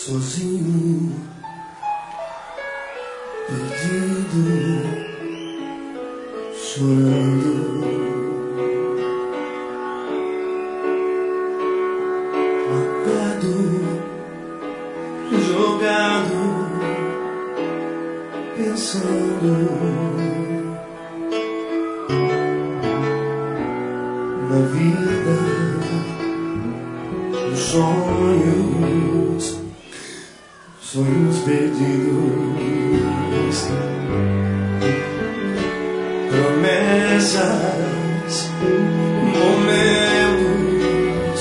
sozinho, perdido, chorando, apagado, jogado, pensando na vida, nos sonhos perdidos, promessas, momentos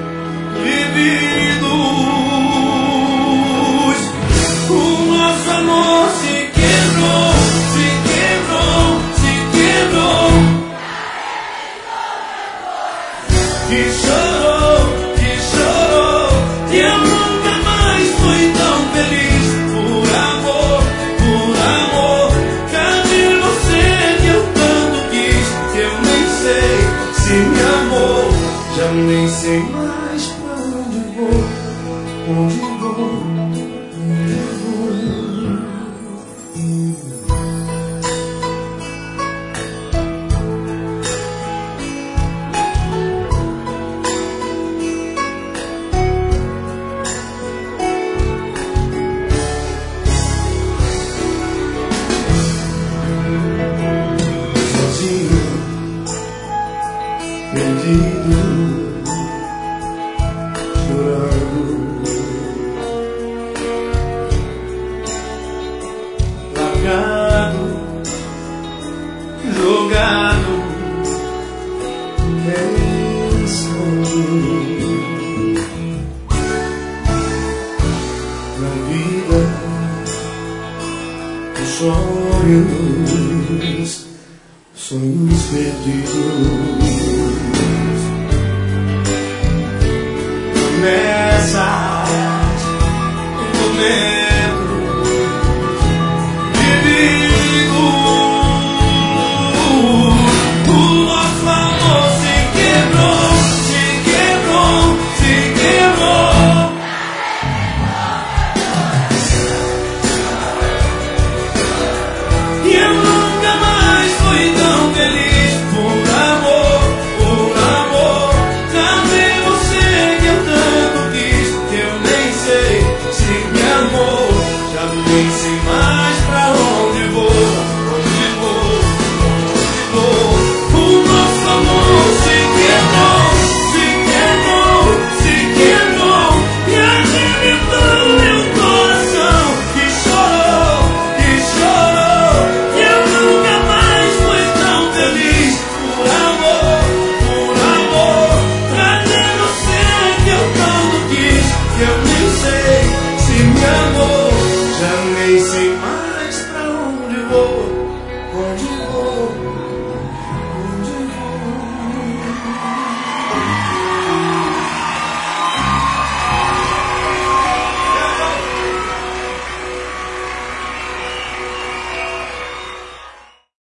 vividos. O nosso amor se quebrou, se quebrou, se quebrou. Que chorou, que chorou, e eu nunca mais fui tão feliz. Por amor, cadê você que eu tanto quis? Eu nem sei se me amou, já nem sei mais pra onde vou, onde vou, onde vou. Perdido, chorando, largado, jogado, pensando na vida, os sonhos perdidos. Promessas, momentos vividos. O nosso amor se quebrou, se quebrou, se quebrou. E eu nunca mais fui tão feliz. Por amor, cadê você que eu tanto quis? Eu nem sei se me amou, já nem sei mais pra onde.